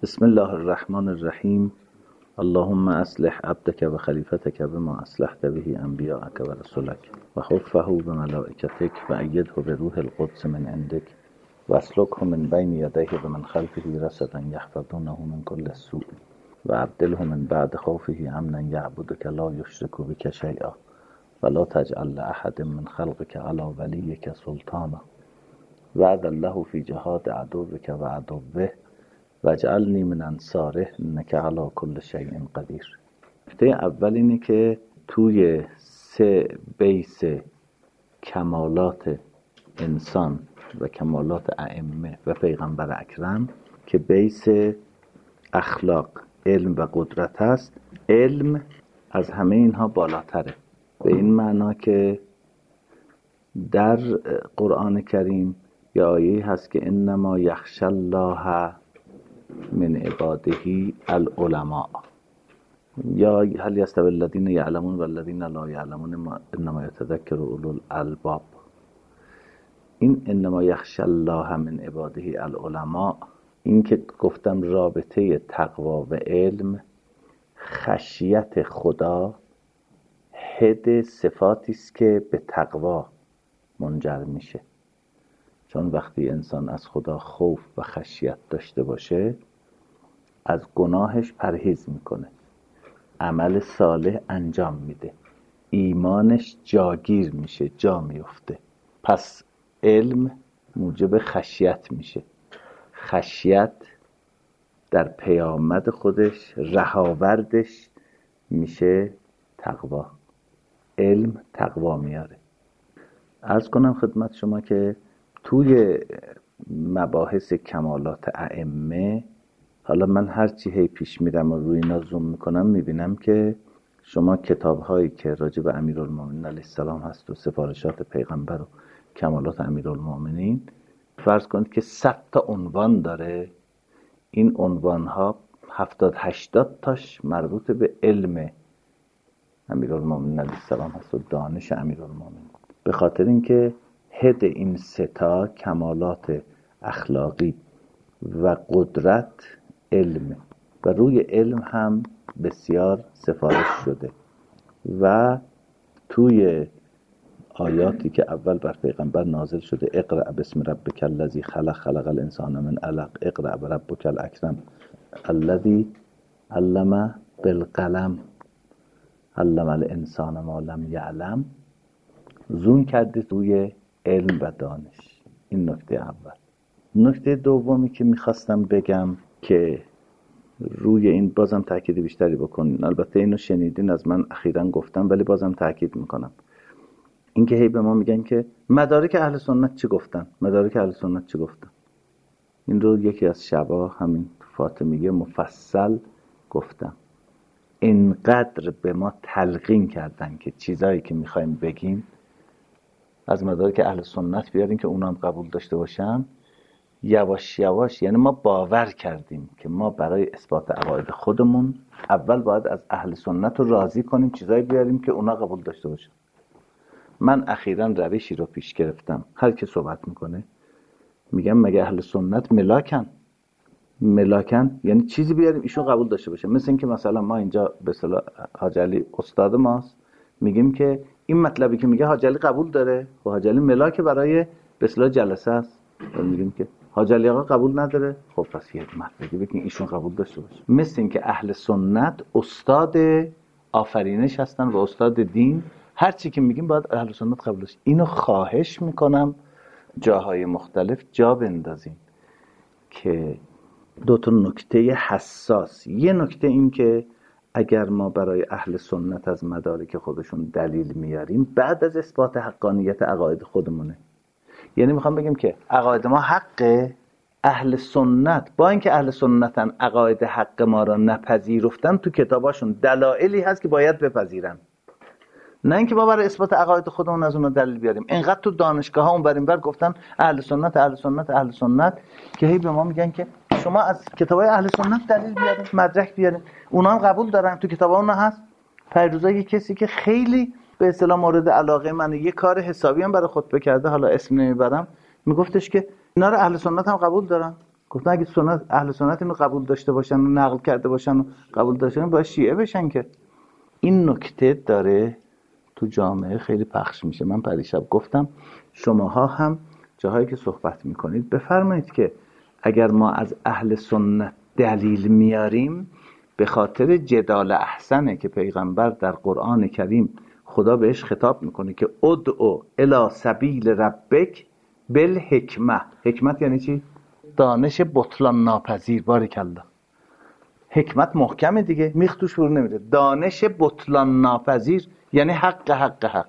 بسم الله الرحمن الرحیم. اللهم اصلح عبدك و خلیفتك بما اصلحت به انبیاءك و رسولك و خفه بملائکتك و ایده بروح القدس من عندك و اسلکه من بین یدیه و من خلفه رصدا یحفظونه من كل سوء و ابدله من بعد خوفه امنا یعبدك لا یشرک بك شیئا ولا تجعل لاحد من خلقك على ولیك سلطانا وعد الله في جهاد عدوك و عدوه واجعلنی من انصاره انک علی کل شیء قدیر. نکته اول اینه که توی 3 بیس کمالات انسان و کمالات ائمه و پیغمبر اکرم که بیس اخلاق، علم و قدرت هست، علم از همه اینها بالاتره. به این معنا که در قرآن کریم یه آیه هست که انما یخشی الله من عباده العلماء یا هل یستوی الذین یعلمون و الذین لا یعلمون انما یتذکر اولو الالباب. این انما یخشی الله من عباده العلماء، این که گفتم رابطه تقوا و علم، خشیت خدا حد صفاتی است که به تقوا منجر میشه. چون وقتی انسان از خدا خوف و خشیت داشته باشه از گناهش پرهیز میکنه، عمل صالح انجام میده، ایمانش جاگیر میشه، جا میفته. پس علم موجب خشیت میشه. خشیت در پیامد خودش رهاوردش میشه تقوا. علم تقوا میاره. عرض کنم خدمت شما که توی مباحث کمالات ائمه، حالا من هرچی هی پیش میرم و روی اینا زوم میکنم میبینم که شما کتاب هایی که راجع به امیرالمومنین علیه السلام هست و سفارشات پیغمبر و کمالات امیرالمومنین، فرض کنید که 100 تا عنوان داره. این عنوان ها 70-80 تاش مربوط به علم امیرالمومنین علیه السلام هست و دانش امیرالمومنین. به خاطر اینکه هد این 3 تا کمالات اخلاقی و قدرت علم و روی علم هم بسیار سفارش شده و توی آیاتی که اول بر پیغمبر نازل شده اقرأ باسم ربک الذی خلق، خلق الانسان من علق، اقرأ بربک الاکرم الذی علم بالقلم علم الانسان ما لم یعلم، زوم کرده توی علم و دانش. این نکته اول. نکته دومی که میخواستم بگم که روی این بازم تاکید بیشتری بکنین، البته اینو شنیدین از من اخیراً گفتم ولی بازم تاکید میکنم، این که هی به ما میگن که مدارک اهل سنت چی گفتن، مدارک اهل سنت چی گفتن. این رو یکی از شبا همین فاطمیه مفصل گفتم. اینقدر به ما تلقین کردن که چیزایی که میخوایم بگیم از مدارک اهل سنت بیاریم که اونا هم قبول داشته باشن. یواش یواش یعنی ما باور کردیم که ما برای اثبات عقاید خودمون اول باید از اهل سنت رو راضی کنیم، چیزایی بیاریم که اونا قبول داشته باشن. من اخیراً روشی رو پیش گرفتم، هر کی صحبت میکنه میگم مگه اهل سنت ملاکن یعنی چیزی بیاریم ایشون قبول داشته باشه. مثل این که مثلا ما اینجا به اصطلاح حاج علی استاد ماست، میگیم که این مطلبی که میگه حاج علی قبول داره و حاج علی ملاک برای به اصطلاح جلسه است، میگیم که حاج علی آقا قبول نداره، خب پس یه مطلبی بگین ایشون قبول داشته باشه. مثل این که اهل سنت استاد آفرینش هستن و استاد دین، هر چی که میگیم باید اهل سنت قبول باشه. اینو خواهش میکنم جاهای مختلف جا بندازین که 2 تا نکته حساس. یه نکته این که اگر ما برای اهل سنت از مدارک خودشون دلیل میاریم بعد از اثبات حقانیت عقاید خودمونه، یعنی میخوام بگیم که عقاید ما حقه، اهل سنت با اینکه اهل سنتن عقاید حق ما را نپذیرفتن، تو کتاباشون دلایلی هست که باید بپذیرن، نه اینکه ما برای اثبات عقاید خودمون از اونها دلیل بیاریم. اینقدر تو دانشگاه ها اون بر این بر گفتن اهل سنت اهل سنت اهل سنت که هی به ما میگن که شما از کتابای اهل سنت دلیل بیارید، مدرک بیارید. اونا هم قبول دارن، تو کتابا اونا هست. پیروزا یه کسی که خیلی به اصطلاح مورد علاقه منه، یه کار حسابی هم برای خطبه کرده، حالا اسم نمیبرم، میگفتش که اینا رو اهل سنت هم قبول دارن. گفتن اگه اهل سنت اینو قبول داشته باشن و نقل کرده باشن و قبول داشتن باید شیعه بشن. که این نکته داره تو جامعه خیلی پخش میشه. من پریشب گفتم شماها هم جاهایی که صحبت میکنید بفرمایید که اگر ما از اهل سنت دلیل میاریم به خاطر جدال احسنه که پیغمبر در قرآن کریم خدا بهش خطاب میکنه که ادعو الی سبیل ربک بالحکمه. حکمت یعنی چی؟ دانش بطلان ناپذیر. بارکالله. حکمت محکمه دیگه، میخ توش فرو نمیره. دانش بطلان ناپذیر یعنی حق حق حق.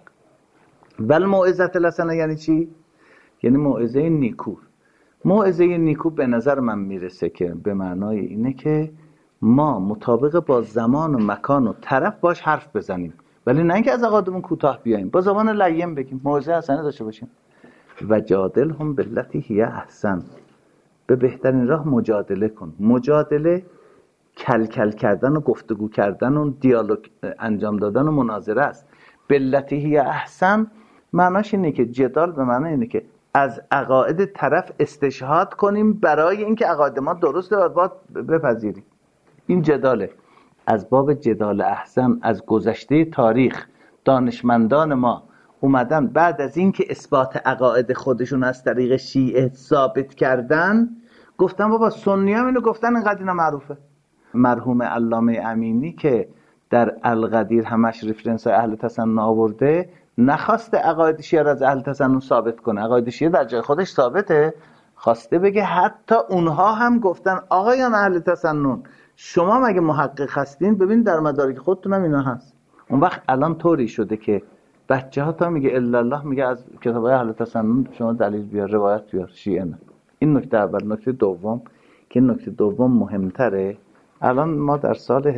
ول موعظه الحسنه یعنی چی؟ یعنی موعظه نیکو. موعظه نیکو به نظر من میرسه که به معنای اینه که ما مطابق با زمان و مکان و طرف باش حرف بزنیم، ولی نه اینکه از عقایدمون کوتاه بیاییم، با زبان لین بگیم، موعظه حسنه داشته باشیم. و جادلهم بالتی هی احسن. به بهترین راه مجادله کن. مجادله کل کل کردن و گفتگو کردن و دیالوگ انجام دادن و مناظره است. بالتی هی احسن معناش اینه که جدال به معنی اینه که از عقاید طرف استشهاد کنیم برای اینکه عقاید ما درسته و باید بپذیریم. این جداله. از باب جدال احسن از گذشته تاریخ دانشمندان ما اومدن بعد از اینکه اثبات عقاید خودشون از طریق شیعه ثابت کردن گفتن بابا سنی هم اینو گفتن، اینقدر اینا معروفه. مرحوم علامه امینی که در القدیر همش ریفرنس اهل تسنن آورده نخواسته عقاید شیعه را از اهل تسنن ثابت کنه. عقاید شیعه در جای خودش ثابته، خواسته بگه حتی اونها هم گفتن آقایان اهل تسنن شما مگه محقق هستین؟ ببین در مدارک خودتون هم اینا هست. اون وقت الان طوری شده که بچه ها تا میگه الا الله میگه از کتابای اهل تسنن شما دلیل بیار، روایت بیار. شیعه نه. این نکته اول. نکته دوم که نکته دوم مهمتره، الان ما در سال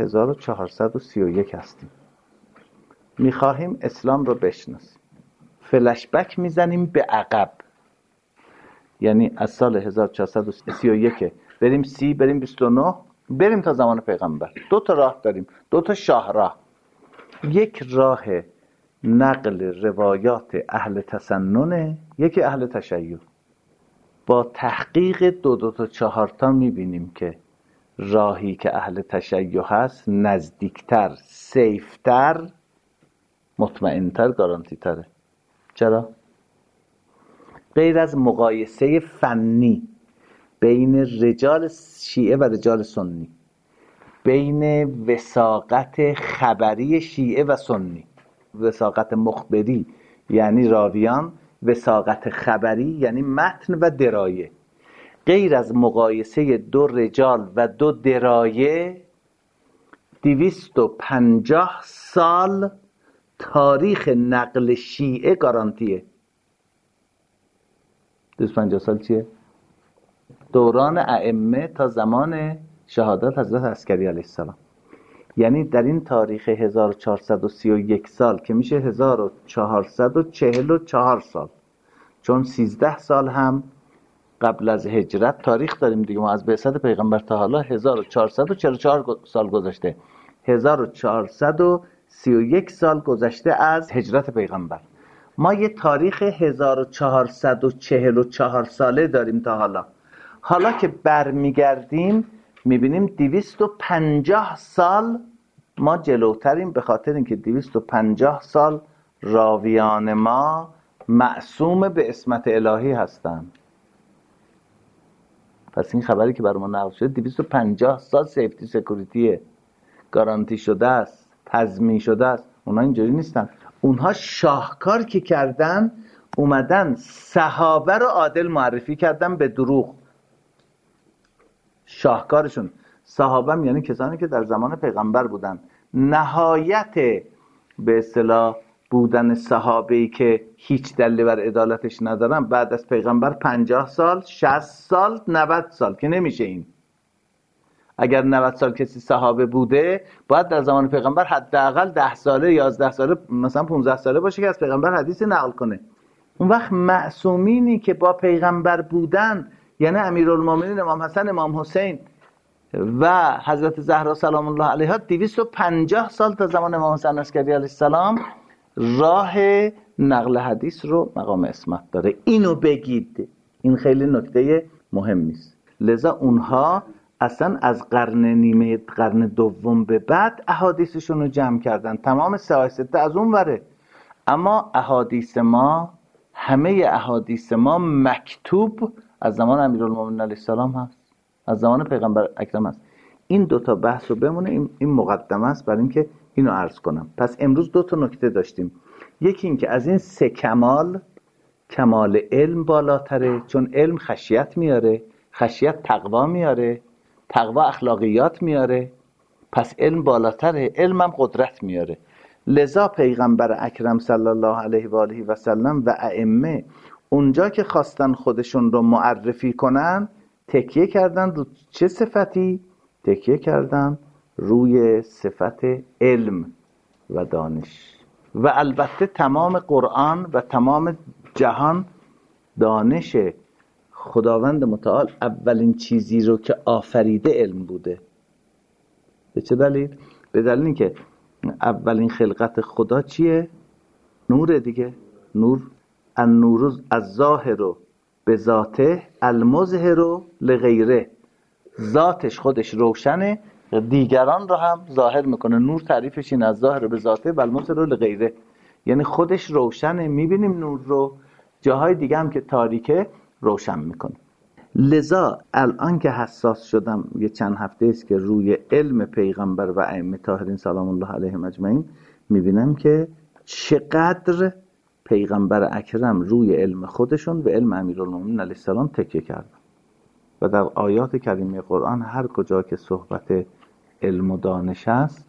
1431 هستیم، میخواهیم اسلام رو بشناسیم. فلشبک میزنیم به عقب، یعنی از سال 1431 بریم 30، بریم 29، بریم تا زمان پیغمبر. دو تا راه داریم، دو تا شاهراه. یک راه نقل روایات اهل تسنن، یکی اهل تشیع. با تحقیق دو تا 4 تا میبینیم که راهی که اهل تشیع هست نزدیکتر، سیفتر، مطمئنتر، گارانتی تره. چرا؟ غیر از مقایسه فنی بین رجال شیعه و رجال سنی، بین وثاقت خبری شیعه و سنی، وثاقت مخبری یعنی راویان، وثاقت خبری یعنی متن و درایه. غیر از مقایسه 2 رجال و 2 درایه 250 سال تاریخ نقل شیعه گارانتیه. 250 سال چیه؟ دوران ائمه تا زمان شهادت حضرت عسکری علیه السلام. یعنی در این تاریخ 1431 سال که میشه 1444 سال، چون 13 سال هم قبل از هجرت تاریخ داریم دیگه، ما از بعثت پیغمبر تا حالا 1444 سال گذشته، 1431 سال گذشته از هجرت پیغمبر. ما یه تاریخ 1444 ساله داریم تا حالا. حالا که برمیگردیم میبینیم 250 سال ما جلوتریم، به خاطر اینکه 250 سال راویان ما معصوم به عصمت الهی هستند. پس این خبری که برای ما نقل شده 250 سال سیفتی سکوریتیه، گارانتی شده است، تضمین شده است. اونا اینجوری نیستن. اونها شاهکار که کردن اومدن صحابه رو عادل معرفی کردن به دروغ. شاهکارشون صحابه هم یعنی کسانی که در زمان پیغمبر بودن. نهایت به اصطلاح بودن صحابه‌ای که هیچ دلیل بر عدالتش ندارن بعد از پیغمبر 50 سال، 60 سال، 90 سال که نمیشه. این اگر 90 سال کسی صحابه بوده باید در زمان پیغمبر حداقل 10 ساله، 11 ساله، مثلا 15 ساله باشه که از پیغمبر حدیث نقل کنه. اون وقت معصومینی که با پیغمبر بودن یعنی امیرالمومنین امام حسن، امام حسین و حضرت زهرا سلام الله علیها 250 سال تا زمان امام حسن عسکری علیه السلام راه نقل حدیث رو مقام عصمت داره. اینو بگید. این خیلی نکته مهمی است. لذا اونها اصلا از قرن دوم به بعد احادیثشون رو جمع کردن، تمام سیاسته از اون وره. اما احادیث ما، همه احادیث ما مکتوب از زمان امیرالمومنین علیه السلام هست، از زمان پیغمبر اکرم هست. این دوتا بحث رو بمونه، این مقدمه است برای اینکه اینو عرض کنم. پس امروز دوتا نکته داشتیم. یکی این که از این سه کمال علم بالاتره، چون علم خشیت میاره، خشیت تقوا میاره، تقوا اخلاقیات میاره، پس علم بالاتره، علم هم قدرت میاره. لذا پیغمبر اکرم صلی الله علیه و آله و سلم و ائمه اونجا که خواستن خودشون رو معرفی کنن تکیه کردن رو چه صفتی؟ تکیه کردن روی صفت علم و دانش. و البته تمام قرآن و تمام جهان دانش خداوند متعال اولین چیزی رو که آفریده علم بوده. به چه دلیل؟ به دلیل اینکه اولین خلقت خدا چیه؟ نوره دیگه. نور، النور الظاهر بذاته المظهر لغیره. ذاتش خودش روشنه، دیگران رو هم ظاهر میکنه. نور تعریفش این از ظاهر بذاته و المظهر لغیره، یعنی خودش روشنه، میبینیم نور رو، جاهای دیگه هم که تاریکه روشن میکنه. لذا الان که حساس شدم، یه چند هفته است که روی علم پیغمبر و ائمه طاهرین سلام الله علیهم اجمعین، میبینم که چقدر پیغمبر اکرم روی علم خودشون و علم امیرالمومنین علیه السلام تکیه کردن. و در آیات کریمه قرآن هر کجا که صحبت علم و دانش است،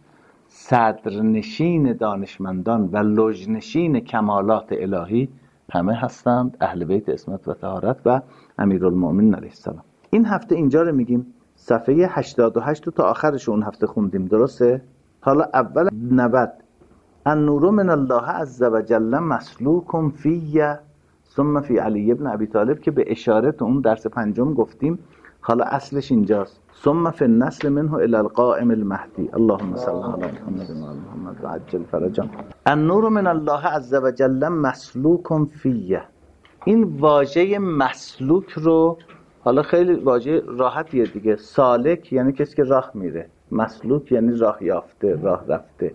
صدرنشین دانشمندان و لجنشین کمالات الهی همه هستند اهل بیت عصمت و طهارت و امیرالمومنین علیه السلام. این هفته اینجا رو میگیم صفحه 88 تا آخرش اون هفته خوندیم، درسته؟ حالا اول 90 النور من الله عز و جل مسلوک فی ثم فی علی ابن ابی طالب که به اشاره تو اون درس پنجم گفتیم. حالا اصلش اینجاست، ثم فی النسل منه الی القائم المهدی اللهم صل علی محمد و آل محمد و عجل فرجهم. النور من الله عز و جل مسلوک فی، این واژه مسلوک رو حالا خیلی واژه راحتیه دیگه. سالک یعنی کسی که راه میره، مسلوک یعنی راه یافته، راه رفته.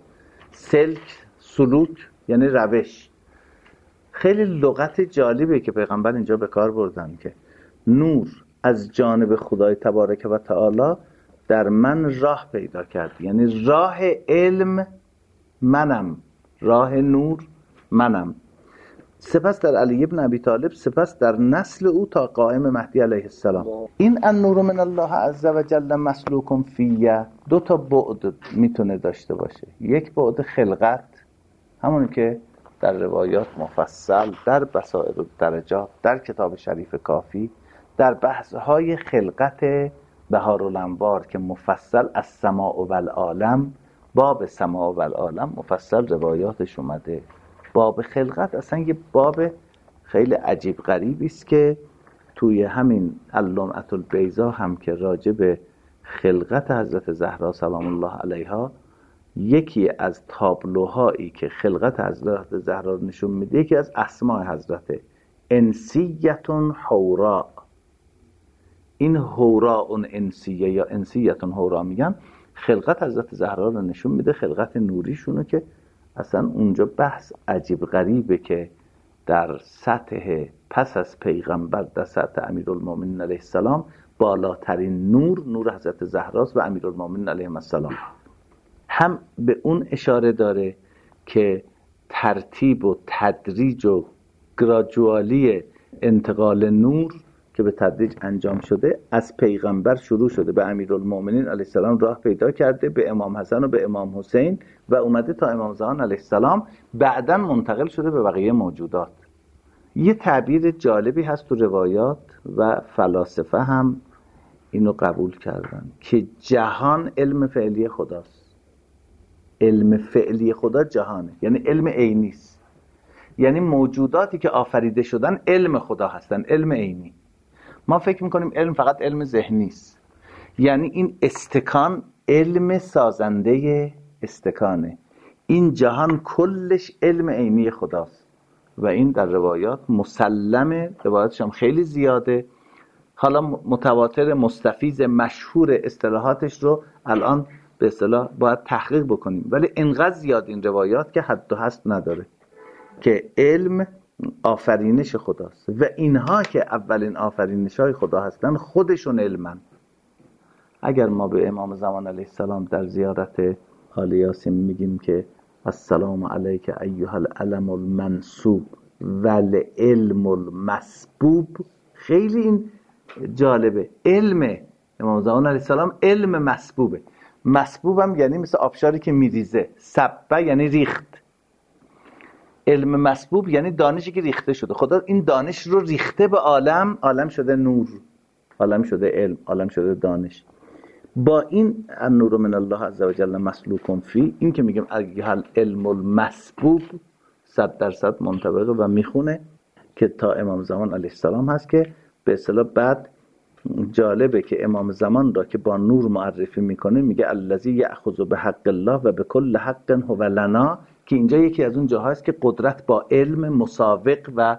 سلوک یعنی روش. خیلی لغت جالبه که پیغمبر اینجا به کار بردن که نور از جانب خدای تبارک و تعالی در من راه پیدا کرد، یعنی راه علم منم، راه نور منم. سپس در علی ابن ابی طالب، سپس در نسل او تا قائم مهدی علیه السلام. این النور من الله عز و جل مسلوکم فیه دو تا بعد میتونه داشته باشه. یک بعد خلقت، همون که در روایات مفصل، در بصائر الدرجات، در کتاب شریف کافی، در بحث‌های خلقت بهارالانوار که مفصل از سماع و العالم، باب سماع و العالم مفصل روایاتش اومده. باب خلقت اصلا یه باب خیلی عجیب غریبی است که توی همین اللمعة البیضاء هم که راجع به خلقت حضرت زهرا سلام الله علیها، یکی از تابلوهایی که خلقت حضرت زهرا نشون میده، یکی از اسماء حضرت انسیتون حورا. این حورا اون انسیه یا انسیتون حورا میگن، خلقت حضرت زهرا رو نشون میده، خلقت نوریشونو، که اصلا اونجا بحث عجیب غریبه که در سطح پس از پیغمبر، در سطح امیرالمومنین علیه السلام، بالاترین نور حضرت زهراست و امیرالمومنین علیه السلام. هم به اون اشاره داره که ترتیب و تدریج و گراجوالی انتقال نور که به تدریج انجام شده، از پیغمبر شروع شده، به امیرالمومنین علیه السلام راه پیدا کرده، به امام حسن و به امام حسین و اومده تا امام زمان علیه السلام، بعداً منتقل شده به بقیه موجودات. یه تعبیر جالبی هست تو روایات و فلاسفه هم اینو قبول کردن که جهان علم فعلی خداست. علم فعلی خدا جهانه، یعنی علم عینی است. یعنی موجوداتی که آفریده شدن علم خدا هستن، علم عینی. ما فکر میکنیم علم فقط علم ذهنی است. یعنی این استکان علم سازنده استکانه. این جهان کلش علم عینی خداست و این در روایات مسلمه. روایاتش هم خیلی زیاده. حالا متواتر، مستفیض، مشهور اصطلاحاتش رو الان به اصطلاح باید تحقیق بکنیم، ولی انقدر زیاد این روایات که حد و حصر نداره که علم آفرینش خداست و اینها که اولین آفرینش های خدا هستن خودشون علمن. اگر ما به امام زمان علیه السلام در زیارت آل یاسین میگیم که السلام علیک ایها العلم المنصوب والعلم المسبوب، خیلی این جالبه. علم امام زمان علیه السلام علم مسبوبه. مسبوب هم یعنی مثل آبشاری که میریزه، سبه یعنی ریخت. علم مسبوب یعنی دانشی که ریخته شده. خدا این دانش رو ریخته به عالم، عالم شده نور، عالم شده علم، عالم شده دانش. با این النور من الله عز و جل مسلوکم فی، این که میگم ایها العلم المسبوب 100% منطبقه و میخونه که تا امام زمان علیه السلام هست که به اصطلاح بعد جالبه که امام زمان را که با نور معرفی میکنه میگه الذی یأخذ بحق الله و بكل حق هو لنا، که اینجا یکی از اون جاهاست که قدرت با علم مسابق و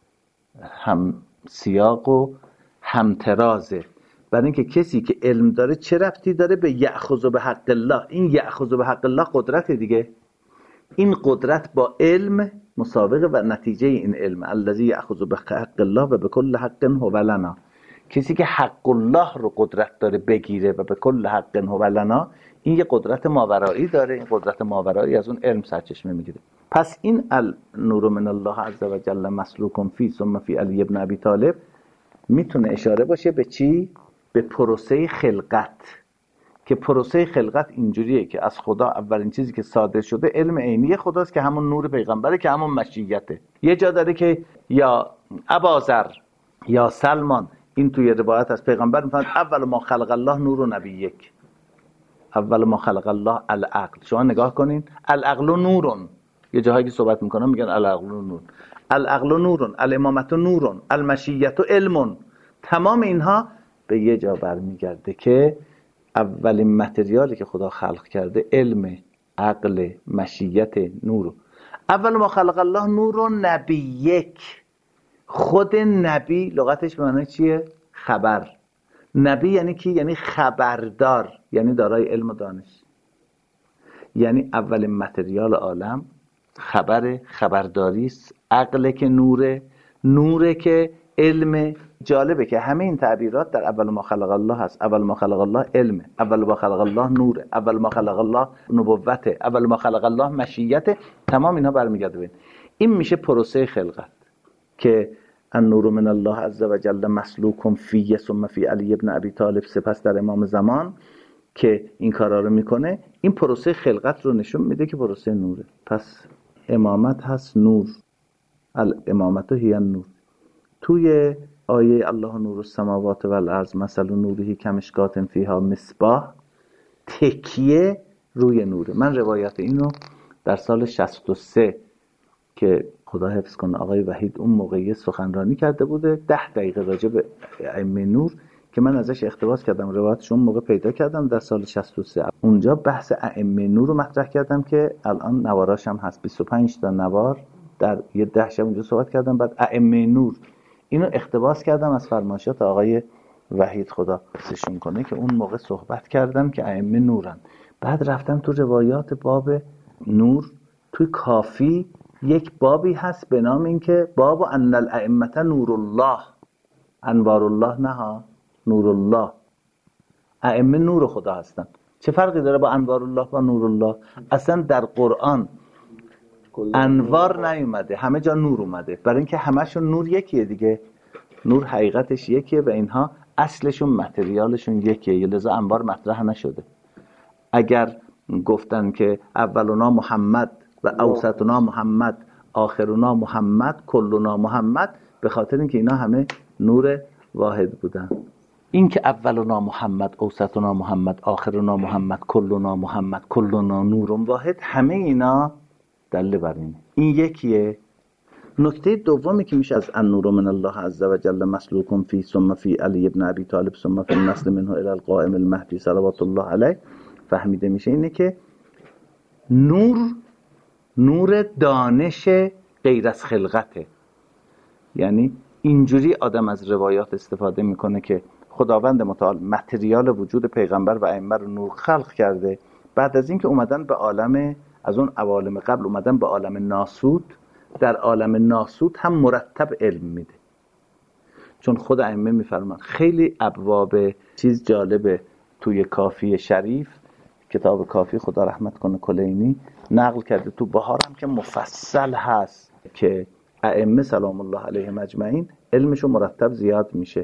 هم سیاق و همترازه. برای اینکه کسی که علم داره چه ربطی داره به یأخذ بحق الله؟ این یأخذ بحق الله قدرت دیگه، این قدرت با علم مسابقه و نتیجه این علم الذی یأخذ بحق الله و بكل حق هو لنا. کسی که حق الله رو قدرت داره بگیره و به کل حق هو لنا، این یه قدرت ماورایی داره. این قدرت ماورایی از اون علم سرچشمه میگیره. پس این النور من الله عز و جل مسلوکم فی ثم فی علی ابن ابی طالب میتونه اشاره باشه به چی؟ به پروسه خلقت، که پروسه خلقت اینجوریه که از خدا اولین چیزی که صادر شده علم عینی خداست که همون نور پیغمبره، که همون مشیته. یه جا داره که یا ابازر یا سلمان، این توی روایت از پیغمبر میفرماد اول ما خلق الله نور و نبی یک، اول ما خلق الله العقل. شما نگاه کنین العقل نورون، یه جاهایی که صحبت میکنن میگن العقل نور، العقل نورون، الامامت نورون، المشیت علمون. تمام اینها به یه جا برمیگرده که اولین متریالی که خدا خلق کرده علم، عقل، مشیت، نور. اول ما خلق الله نور و نبی یک. خود نبی لغتش به معنی چیه؟ خبر. نبی یعنی کی؟ یعنی خبردار، یعنی دارای علم و دانش. یعنی اولین متریال عالم خبرداری است. عقل که نوره که علم. جالبه که همه این تعبیرات در اول ما خلق الله هست. اول ما خلق الله علم، اول ما خلق الله نوره، اول ما خلق الله نبوته، اول ما خلق الله مشیت. تمام اینها برمیگرده به این میشه پروسه خلقت که النور من الله عز و جل مسلوکم فی ثم فی علی ابن ابی طالب، سپس در امام زمان که این کارا رو میکنه. این پروسه خلقت رو نشون میده که پروسه نوره. پس امامت هست نور، الامامت هی النور. توی آیه الله نور السماوات والارض مثل نوره کمشکات فیها مصباح، تکیه روی نوره. من روایت اینو در سال 63 که خدا حفظ کنه آقای وحید اون موقعی سخنرانی کرده بوده 10 دقیقه راجع به ائمه نور که من ازش اقتباس کردم، روایتش اون موقع پیدا کردم در سال 63. اونجا بحث ائمه نور رو مطرح کردم که الان نواراش هم هست، 25 تا نوار در یه 10 شب اونجا صحبت کردم. بعد ائمه نور اینو اقتباس کردم از فرمایشات آقای وحید خدا حفظشون کنه که اون موقع صحبت کردن که ائمه نورن. بعد رفتم تو روایات باب نور، توی کافی یک بابی هست به نام این که باب ان الائمه نور الله، انوار الله نه ها، نور الله. ائمه نور خدا هستن. چه فرقی داره با انوار الله با نور الله؟ اصلا در قرآن انوار نیومده، همه جا نور اومده، برای اینکه همشون نور یکیه دیگه. نور حقیقتش یکیه و اینها اصلشون متریالشون یکیه، لذا انوار مطرح نشده. اگر گفتن که اولنا محمد و اوسطنا محمد آخرنا محمد کلنا محمد، به خاطر اینکه اینا همه نور واحد بودن. این که اولنا محمد، اوسطنا محمد، آخرنا محمد، کلنا محمد، کلنا نور واحد، همه اینا دلیل بر اینه. این یکیه. نکته دومی که میشه از النور من الله عز و جل مسلوکم فی ثم فی علی ابن ابی طالب ثم فی النسل منه الی القائم المهدی صلوات الله علیه فهمیده میشه اینه که نور دانش غیر از خلقته. یعنی اینجوری آدم از روایات استفاده میکنه که خداوند متعال متریال وجود پیغمبر و ائمه رو نور خلق کرده. بعد از اینکه اومدن به عالم، از اون عوالم قبل اومدن به عالم ناسوت، در عالم ناسوت هم مرتب علم میده. چون خود ائمه میفرمان خیلی ابواب چیز جالبه توی کافی شریف، کتاب کافی خدا رحمت کنه کلینی نقل کرده، تو بهار هم که مفصل هست که ائمه سلام الله علیهم اجمعین علمشون مرتب زیاد میشه.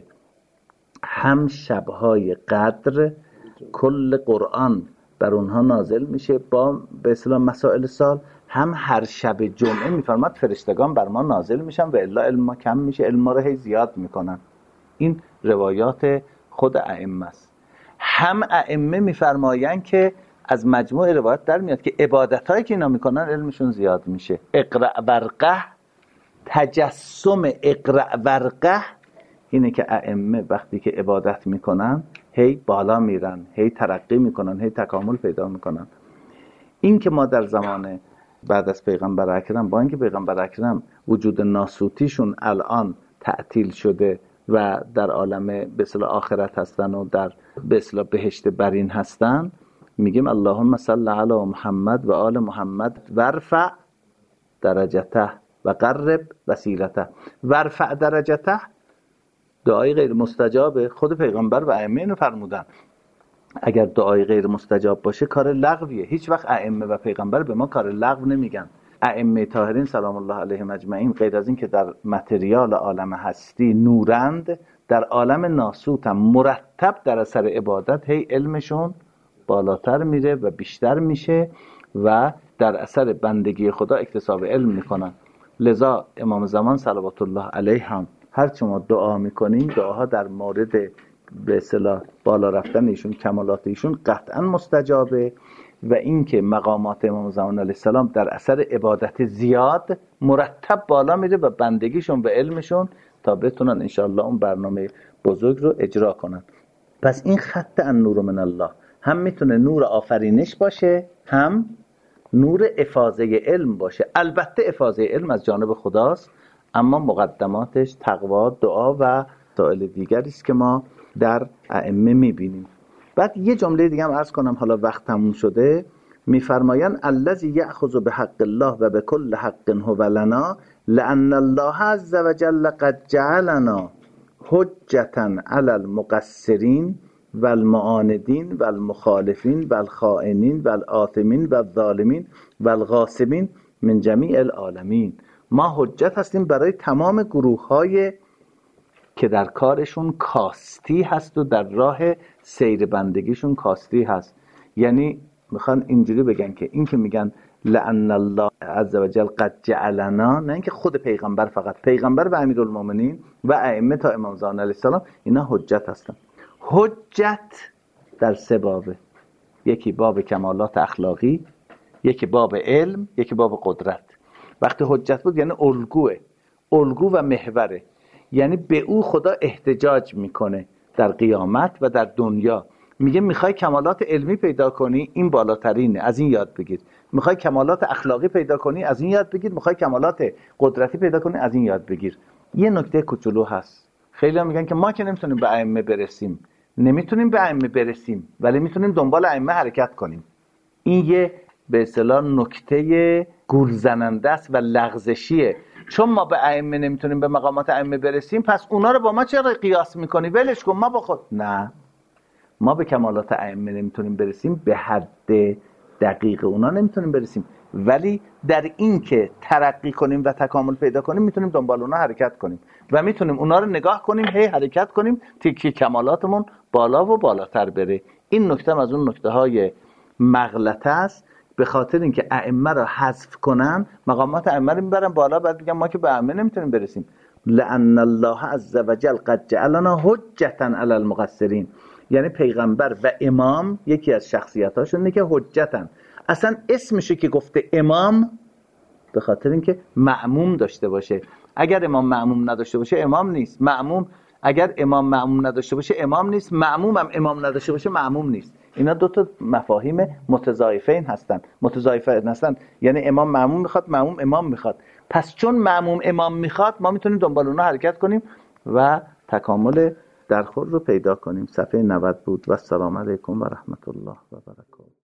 هم شبهای قدر کل قرآن بر اونها نازل میشه با به اصطلاح مسائل سال، هم هر شب جمعه میفرماد فرشتگان بر ما نازل میشن و الا علم ما کم میشه، علم ما رو هی زیاد میکنن. این روایات خود ائمه است. هم ائمه میفرمایند که از مجموع روایات در میاد که عبادتایی که اینا میکنن علمشون زیاد میشه. اقرأ ورقه، تجسم اقرأ ورقه اینه که ائمه وقتی که عبادت میکنن هی بالا میرن، هی ترقی میکنن، هی تکامل پیدا میکنن. این که ما در زمان بعد از پیغمبر اکرم، با اینکه پیغمبر اکرم وجود ناسوتیشون الان تعطیل شده و در عالم به اصطلاح آخرت هستن و در به اصطلاح بهشت برین هستن، میگیم اللهم صل علی محمد و آل محمد ورفع درجته و قرب وسیلته. ورفع درجته دعای غیر مستجابه، خود پیغمبر و ائمه اینو فرمودن. اگر دعای غیر مستجاب باشه کار لغویه. هیچ وقت ائمه و پیغمبر به ما کار لغو نمیگن. ائمه طاهرین سلام الله علیهم اجمعین غیر از این که در متریال عالم هستی نورند، در عالم ناسوت هم مرتب در اثر عبادت هی علمشون بالاتر میره و بیشتر میشه و در اثر بندگی خدا اکتساب علم میکنن. لذا امام زمان صلوات الله علیه هم هر چه ما دعا میکنیم، دعاها در مورد به اصطلاح بالا رفتن ایشون، کمالات ایشون قطعا مستجابه. و اینکه مقامات امام زمان علیه السلام در اثر عبادت زیاد مرتب بالا میره و بندگیشون به علمشون تا بتونن انشاءالله اون برنامه بزرگ رو اجرا کنن. پس این خط النور من الله هم میتونه نور آفرینش باشه، هم نور افاضه علم باشه. البته افاضه علم از جانب خداست، اما مقدماتش تقوا، دعا و مسائل دیگری است که ما در ائمه میبینیم. بعد یه جمله دیگه هم عرض کنم، حالا وقت تموم شده. میفرمایند الذی یأخذ بحق الله و بكل حق هو لنا لأن الله عز وجل قد جعلنا حجة علی المقصرین و المعاندین و المخالفین و الخائنین و الآثمین و الظالمین و الغاصبین من جمیع العالمین. ما حجت هستیم برای تمام گروه‌های که در کارشون کاستی هست و در راه سیر بندگیشون کاستی هست. یعنی میخوان اینجوری بگن که این که میگن لأن الله عز وجل قد جعلنا، نه اینکه خود پیغمبر، فقط پیغمبر و امیرالمومنین و ائمه تا امام زمان علیه السلام اینا حجت هستن. حجت در سه بابه، یکی باب کمالات اخلاقی، یکی باب علم، یکی باب قدرت. وقتی حجت بود یعنی الگوه، الگو و محوره، یعنی به او خدا احتجاج میکنه در قیامت و در دنیا. میگه میخوای کمالات علمی پیدا کنی، این بالاترینه، از این یاد بگیر. میخوای کمالات اخلاقی پیدا کنی، از این یاد بگیر. میخوای کمالات قدرتی پیدا کنی، از این یاد بگیر. یه نکته کوچولو هست، خیلی هم میگن که ما که نمیتونیم به ائمه برسیم. نمیتونیم به ائمه برسیم، ولی میتونیم دنبال ائمه حرکت کنیم. این یه به اصطلاح نکته گول زننده است و لغزشیه. چون ما به ائمه نمیتونیم به مقامات ائمه برسیم، پس اونا رو با ما چرا قیاس میکنی؟ ولش کن، ما با خود. نه، ما به کمالات ائمه نمیتونیم برسیم، به حد دقیق اونا نمیتونیم برسیم، ولی در این که ترقی کنیم و تکامل پیدا کنیم میتونیم دنبال اونا حرکت کنیم و میتونیم اونا رو نگاه کنیم، هی حرکت کنیم تا که کمالاتمون بالا و بالاتر بره. این نکته از اون نکته های مغلطه است. به خاطر اینکه ائمه را حذف کنن، مقامات ائمه رو میبرن بالا، بعد میگن ما که به ائمه نمیتونیم برسیم. لأن الله عز وجل قد جعلنا حجة علی المقصرین، یعنی پیغمبر و امام یکی از شخصیتاشون اینه که حجتن. اصلا اسمشه که گفته امام به خاطر اینکه مأموم داشته باشه. اگر امام مأموم نداشته باشه امام نیست. مأموم اگر امام مأموم نداشته باشه امام نیست، مأموم هم امام نداشته باشه مأموم نیست. اینا دو تا مفاهیم متضایفین هستن. یعنی امام مأموم میخواد، مأموم امام میخواد. پس چون مأموم امام میخواد ما میتونیم دنبال اونها حرکت کنیم و تکامل در خود رو پیدا کنیم. صفحه 90 بود. و السلام علیکم و رحمت الله و برکاته.